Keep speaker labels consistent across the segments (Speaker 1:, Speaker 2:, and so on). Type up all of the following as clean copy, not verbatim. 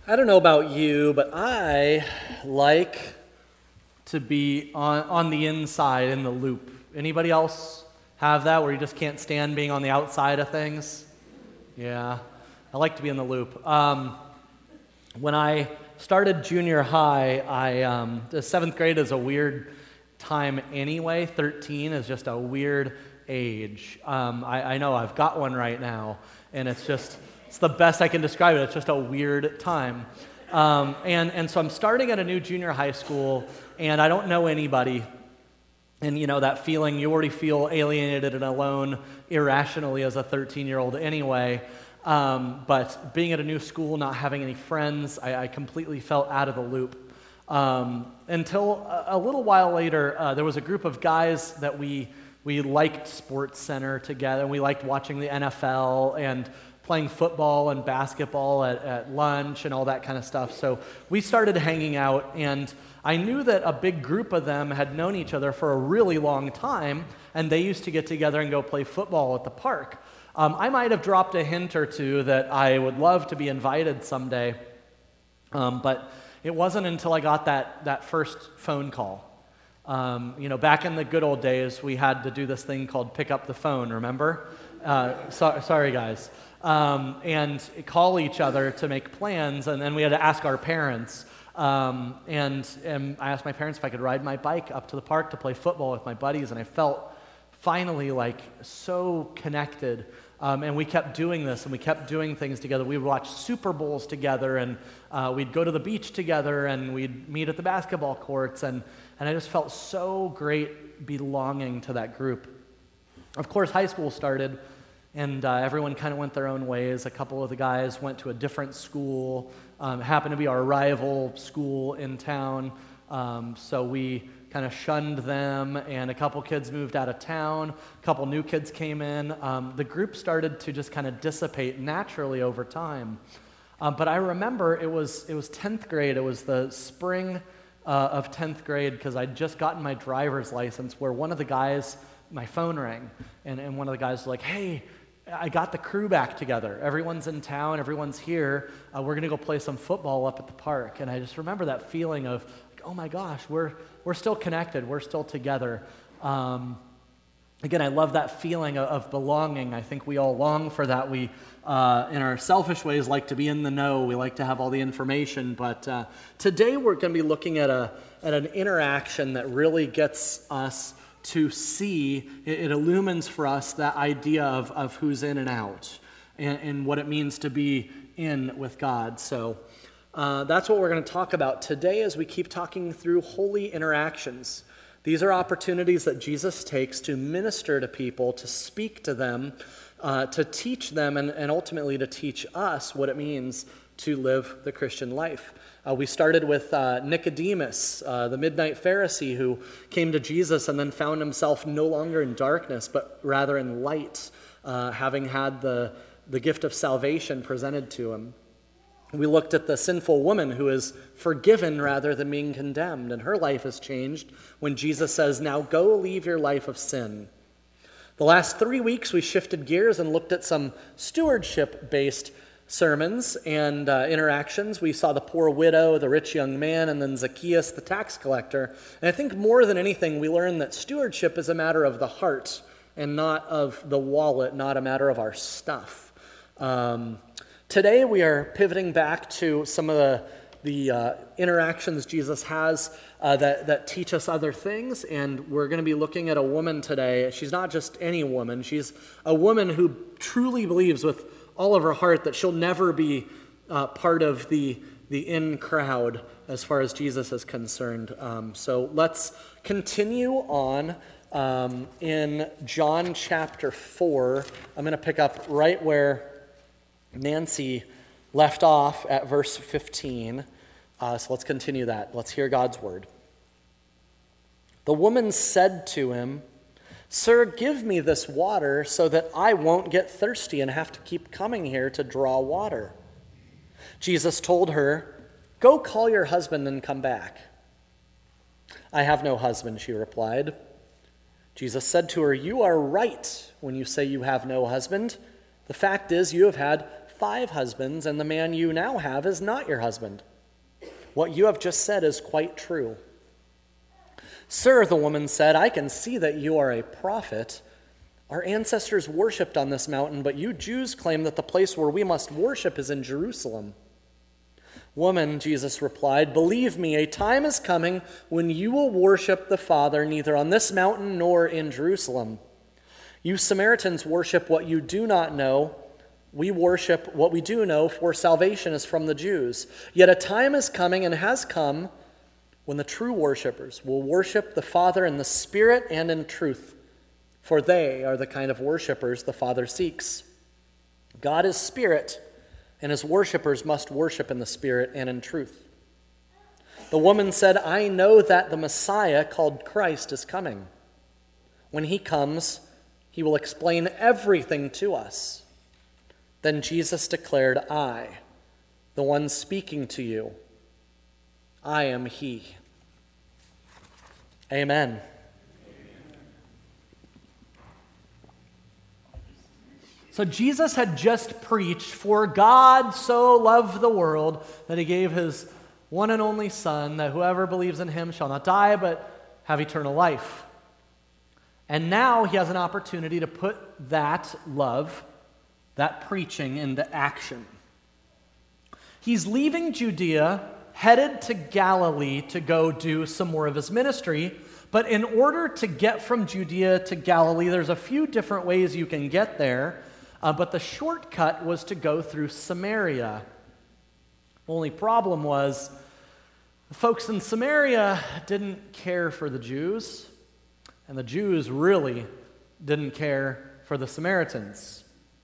Speaker 1: I don't know about you, but I like to be on the inside in the loop. Anybody else have that where you just can't stand being on the outside of things? Yeah, I like to be in the loop. When I started junior high, the seventh grade is a weird time anyway. 13 is just a weird age. I know I've got one right now, and it's the best I can describe it. It's just a weird time. And so I'm starting at a new junior high school, and I don't know anybody. And, that feeling, you already feel alienated and alone irrationally as a 13-year-old anyway. But being at a new school, not having any friends, I completely felt out of the loop. Until a little while later, there was a group of guys that we liked Sports Center together. We liked watching the NFL and playing football and basketball at lunch and all that kind of stuff. So we started hanging out, and I knew that a big group of them had known each other for a really long time, and they used to get together and go play football at the park. I might have dropped a hint or two that I would love to be invited someday, but it wasn't until I got that first phone call. Back in the good old days, we had to do this thing called pick up the phone, remember? Sorry, guys. And call each other to make plans, and then we had to ask our parents. And I asked my parents if I could ride my bike up to the park to play football with my buddies, and I felt finally so connected. And we kept doing this, and we kept doing things together. We would watch Super Bowls together, and we'd go to the beach together, and we'd meet at the basketball courts, and I just felt so great belonging to that group. Of course, high school started, and everyone kind of went their own ways. A couple of the guys went to a different school, happened to be our rival school in town, so we kind of shunned them, and a couple kids moved out of town, a couple new kids came in. The group started to just kind of dissipate naturally over time. But I remember it was 10th grade, it was the spring of 10th grade, because I'd just gotten my driver's license, where one of the guys, my phone rang, and one of the guys was like, "Hey, I got the crew back together. Everyone's in town, everyone's here. We're going to go play some football up at the park." And I just remember that feeling of, oh my gosh, we're still connected, we're still together. Again, I love that feeling of belonging. I think we all long for that. We, in our selfish ways, like to be in the know. We like to have all the information. But today we're going to be looking at an interaction that really gets us to see, it illumines for us that idea of who's in and out, and what it means to be in with God. So that's what we're going to talk about today as we keep talking through holy interactions. These are opportunities that Jesus takes to minister to people, to speak to them, to teach them, and ultimately to teach us what it means to live the Christian life. We started with Nicodemus, the midnight Pharisee who came to Jesus and then found himself no longer in darkness, but rather in light, having had the gift of salvation presented to him. We looked at the sinful woman who is forgiven rather than being condemned, and her life is changed when Jesus says, "Now go leave your life of sin." The last 3 weeks we shifted gears and looked at some stewardship-based sermons and interactions. We saw the poor widow, the rich young man, and then Zacchaeus, the tax collector. And I think more than anything, we learned that stewardship is a matter of the heart and not of the wallet, not a matter of our stuff. Today we are pivoting back to some of the interactions Jesus has that teach us other things, and we're going to be looking at a woman today. She's not just any woman. She's a woman who truly believes with all of her heart that she'll never be part of the in crowd as far as Jesus is concerned. So let's continue on in John chapter 4. I'm going to pick up right where Nancy left off at verse 15. So let's continue that. Let's hear God's word. The woman said to him, "Sir, give me this water so that I won't get thirsty and have to keep coming here to draw water." Jesus told her, "Go call your husband and come back." "I have no husband," she replied. Jesus said to her, "You are right when you say you have no husband. The fact is, you have had 5 husbands, and the man you now have is not your husband. What you have just said is quite true." "Sir," the woman said, "I can see that you are a prophet. Our ancestors worshipped on this mountain, but you Jews claim that the place where we must worship is in Jerusalem." "Woman," Jesus replied, "believe me, a time is coming when you will worship the Father neither on this mountain nor in Jerusalem. You Samaritans worship what you do not know. We worship what we do know, for salvation is from the Jews. Yet a time is coming and has come when the true worshipers will worship the Father in the Spirit and in truth, for they are the kind of worshipers the Father seeks. God is Spirit, and his worshipers must worship in the Spirit and in truth." The woman said, "I know that the Messiah, called Christ, is coming. When he comes, he will explain everything to us." Then Jesus declared, "I, the one speaking to you, I am he." Amen. So Jesus had just preached, "For God so loved the world that he gave his one and only Son, that whoever believes in him shall not die but have eternal life." And now he has an opportunity to put that love, that preaching, into action. He's leaving Judea, headed to Galilee to go do some more of his ministry. But in order to get from Judea to Galilee, there's a few different ways you can get there. But the shortcut was to go through Samaria. Only problem was, the folks in Samaria didn't care for the Jews, and the Jews really didn't care for the Samaritans.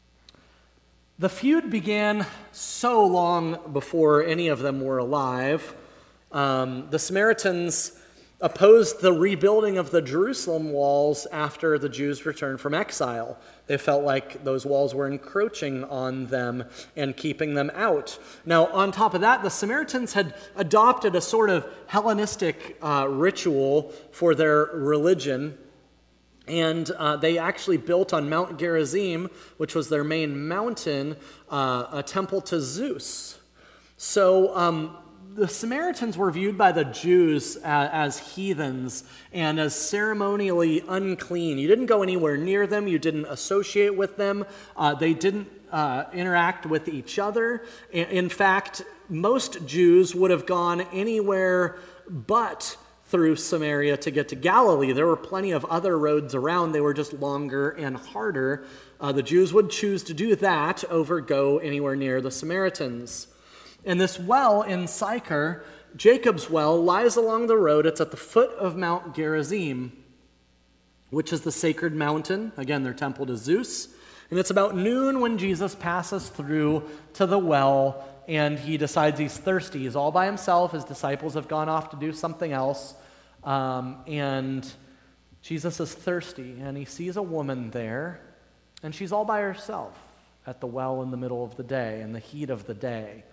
Speaker 1: The feud began so long before any of them were alive. The Samaritans opposed the rebuilding of the Jerusalem walls after the Jews returned from exile. They felt like those walls were encroaching on them and keeping them out. Now, on top of that, the Samaritans had adopted a sort of Hellenistic ritual for their religion. And they actually built on Mount Gerizim, which was their main mountain, a temple to Zeus. So the Samaritans were viewed by the Jews as heathens and as ceremonially unclean. You didn't go anywhere near them. You didn't associate with them. They didn't interact with each other. In fact, most Jews would have gone anywhere but through Samaria to get to Galilee. There were plenty of other roads around. They were just longer and harder. The Jews would choose to do that over go anywhere near the Samaritans. And this well in Sychar, Jacob's well, lies along the road. It's at the foot of Mount Gerizim, which is the sacred mountain, again, their temple to Zeus. And it's about noon when Jesus passes through to the well, and he decides he's thirsty. He's all by himself. His disciples have gone off to do something else. And Jesus is thirsty, and he sees a woman there, and she's all by herself at the well in the middle of the day, in the heat of the day.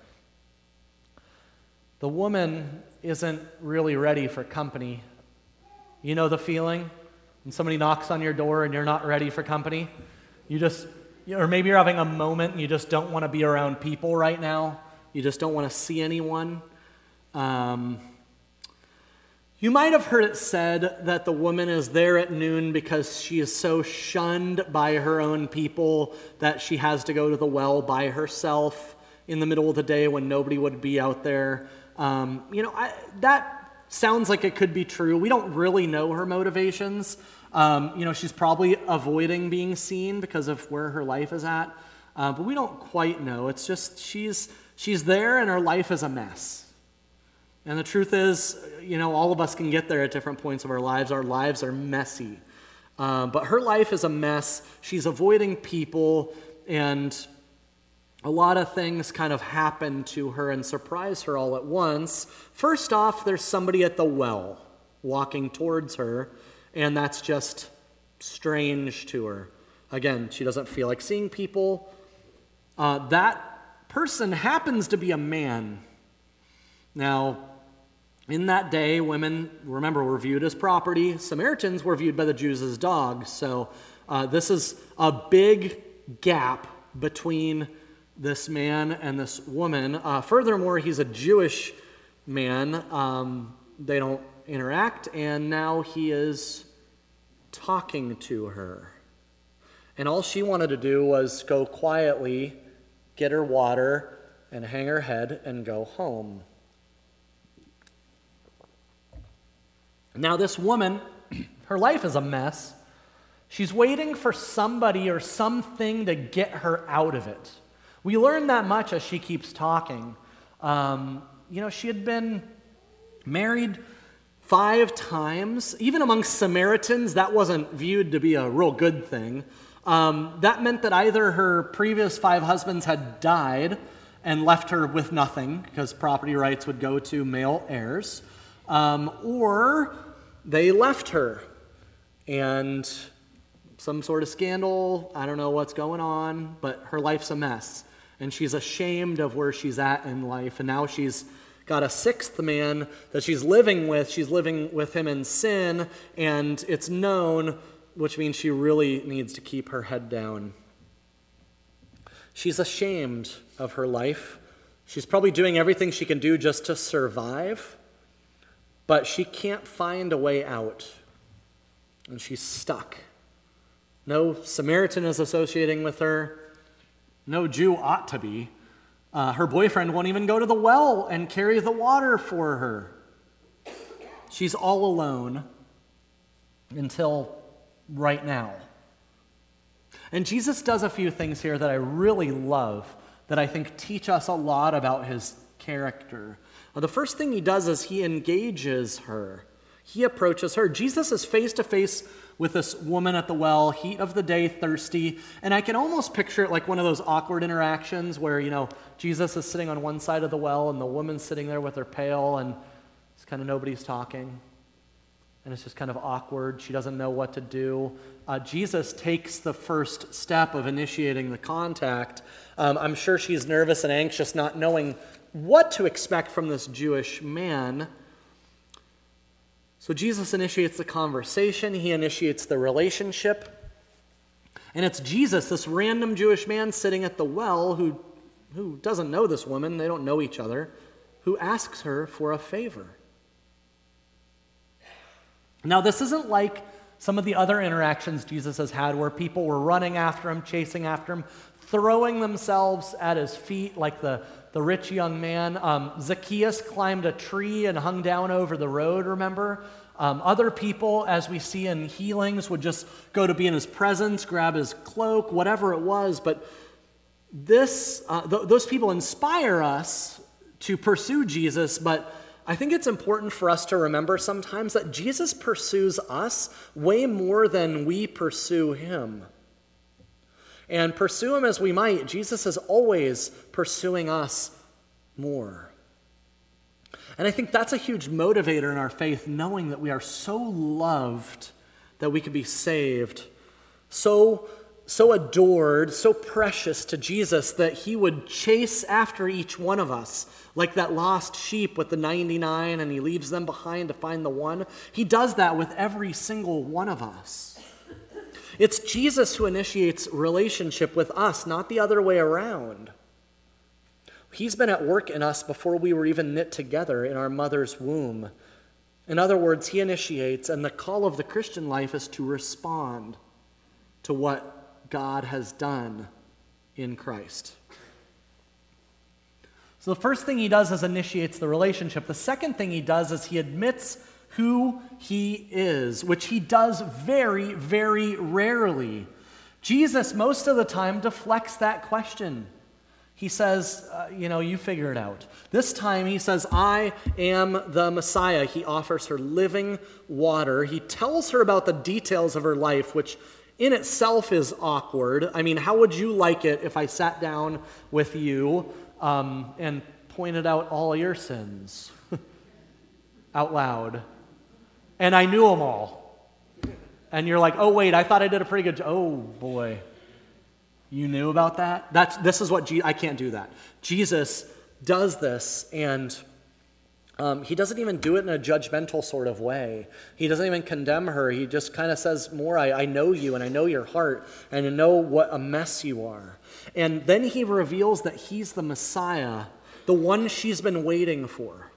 Speaker 1: The woman isn't really ready for company. You know the feeling? When somebody knocks on your door and you're not ready for company? Or maybe you're having a moment and you just don't want to be around people right now. You just don't want to see anyone. You might have heard it said that the woman is there at noon because she is so shunned by her own people that she has to go to the well by herself in the middle of the day when nobody would be out there. That sounds like it could be true. We don't really know her motivations. She's probably avoiding being seen because of where her life is at. But we don't quite know. It's just she's there and her life is a mess. And the truth is, all of us can get there at different points of our lives. Our lives are messy. But her life is a mess. She's avoiding people, and a lot of things kind of happen to her and surprise her all at once. First off, there's somebody at the well walking towards her, and that's just strange to her. Again, she doesn't feel like seeing people. That person happens to be a man. Now, in that day, women, remember, were viewed as property. Samaritans were viewed by the Jews as dogs. So this is a big gap between this man and this woman. Furthermore, he's a Jewish man. They don't interact, and now he is talking to her. And all she wanted to do was go quietly, get her water, and hang her head and go home. Now this woman, her life is a mess. She's waiting for somebody or something to get her out of it. We learn that much as she keeps talking. She had been married 5 times. Even among Samaritans, that wasn't viewed to be a real good thing. That meant that either her previous 5 husbands had died and left her with nothing, because property rights would go to male heirs, or they left her, and some sort of scandal, I don't know what's going on, but her life's a mess, and she's ashamed of where she's at in life, and now she's got a 6th man that she's living with. She's living with him in sin, and it's known, which means she really needs to keep her head down. She's ashamed of her life. She's probably doing everything she can do just to survive, but she can't find a way out, and she's stuck. No Samaritan is associating with her. No Jew ought to be. Her boyfriend won't even go to the well and carry the water for her. She's all alone until right now. And Jesus does a few things here that I really love, that I think teach us a lot about his character. The first thing he does is he engages her. He approaches her. Jesus is face to face with this woman at the well, heat of the day, thirsty. And I can almost picture it like one of those awkward interactions where, Jesus is sitting on one side of the well and the woman's sitting there with her pail, and it's kind of nobody's talking. And it's just kind of awkward. She doesn't know what to do. Jesus takes the first step of initiating the contact. I'm sure she's nervous and anxious, not knowing what to expect from this Jewish man. So Jesus initiates the conversation. He initiates the relationship. And it's Jesus, this random Jewish man sitting at the well who doesn't know this woman, they don't know each other, who asks her for a favor. Now, this isn't like some of the other interactions Jesus has had where people were running after him, chasing after him, throwing themselves at his feet like the rich young man. Zacchaeus climbed a tree and hung down over the road, remember? Other people, as we see in healings, would just go to be in his presence, grab his cloak, whatever it was. But those people inspire us to pursue Jesus, but I think it's important for us to remember sometimes that Jesus pursues us way more than we pursue him. And pursue him as we might, Jesus is always pursuing us more. And I think that's a huge motivator in our faith, knowing that we are so loved that we could be saved, so adored, so precious to Jesus that he would chase after each one of us, like that lost sheep with the 99, and he leaves them behind to find the one. He does that with every single one of us. It's Jesus who initiates relationship with us, not the other way around. He's been at work in us before we were even knit together in our mother's womb. In other words, he initiates, and the call of the Christian life is to respond to what God has done in Christ. So the first thing he does is initiates the relationship. The second thing he does is he admits who he is, which he does very, very rarely. Jesus, most of the time, deflects that question. He says, you figure it out. This time he says, I am the Messiah. He offers her living water. He tells her about the details of her life, which in itself is awkward. I mean, how would you like it if I sat down with you and pointed out all your sins out loud? And I knew them all. And you're like, oh, wait, I thought I did a pretty good job. Oh, boy. You knew about that? This is what I can't do that. Jesus does this, and He doesn't even do it in a judgmental sort of way. He doesn't even condemn her. He just kind of says more, I know you, and I know your heart, and I know what a mess you are. And then he reveals that he's the Messiah, the one she's been waiting for.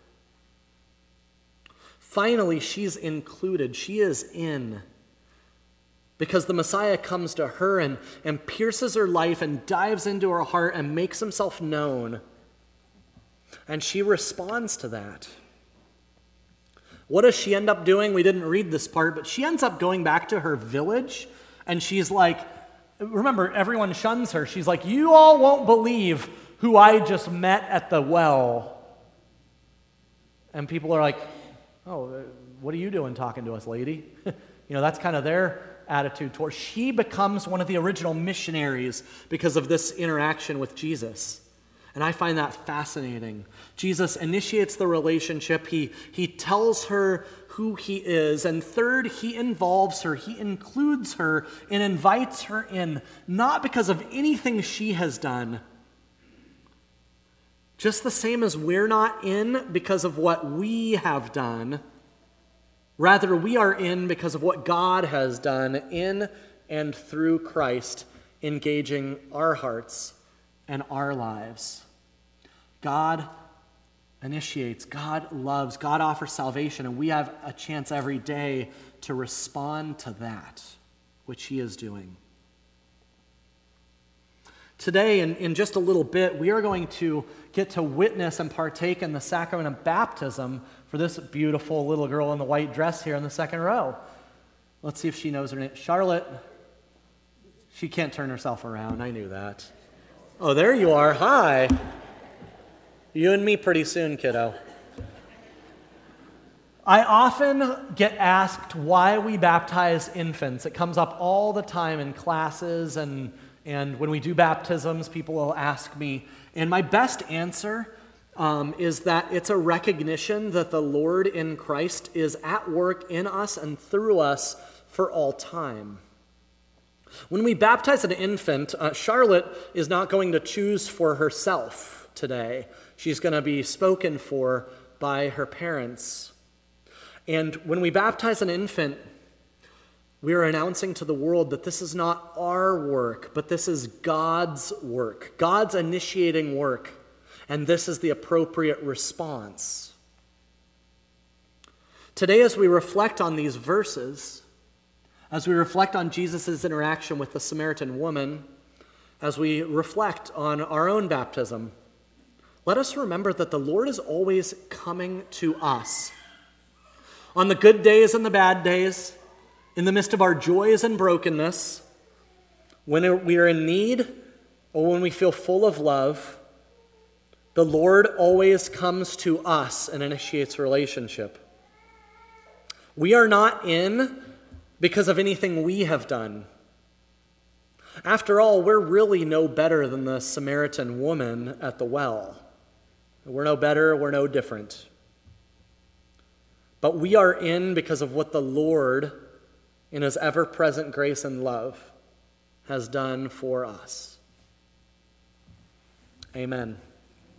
Speaker 1: Finally, she's included. She is in. Because the Messiah comes to her and pierces her life and dives into her heart and makes himself known. And she responds to that. What does she end up doing? We didn't read this part, but she ends up going back to her village, and she's like, remember, everyone shuns her. She's like, you all won't believe who I just met at the well. And people are like, oh, what are you doing talking to us, lady? That's kind of their attitude towards. She becomes one of the original missionaries because of this interaction with Jesus. And I find that fascinating. Jesus initiates the relationship. He tells her who he is. And third, he involves her. He includes her and invites her in, not because of anything she has done. Just the same as we're not in because of what we have done. Rather, we are in because of what God has done in and through Christ, engaging our hearts and our lives. God initiates, God loves, God offers salvation, and we have a chance every day to respond to that, which he is doing. Today, in just a little bit, we are going to get to witness and partake in the sacrament of baptism for this beautiful little girl in the white dress here in the second row. Let's see if she knows her name. Charlotte. She can't turn herself around. I knew that. Oh, there you are. Hi. You and me pretty soon, kiddo. I often get asked why we baptize infants. It comes up all the time in classes and when we do baptisms, people will ask me. And my best answer is that it's a recognition that the Lord in Christ is at work in us and through us for all time. When we baptize an infant, Charlotte is not going to choose for herself today. She's going to be spoken for by her parents. And when we baptize an infant, we are announcing to the world that this is not our work, but this is God's work, God's initiating work, and this is the appropriate response. Today, as we reflect on these verses, as we reflect on Jesus' interaction with the Samaritan woman, as we reflect on our own baptism, let us remember that the Lord is always coming to us. On the good days and the bad days, in the midst of our joys and brokenness, when we are in need or when we feel full of love, the Lord always comes to us and initiates relationship. We are not in because of anything we have done. After all, we're really no better than the Samaritan woman at the well. We're no better, we're no different. But we are in because of what the Lord, in his ever-present grace and love, has done for us. Amen.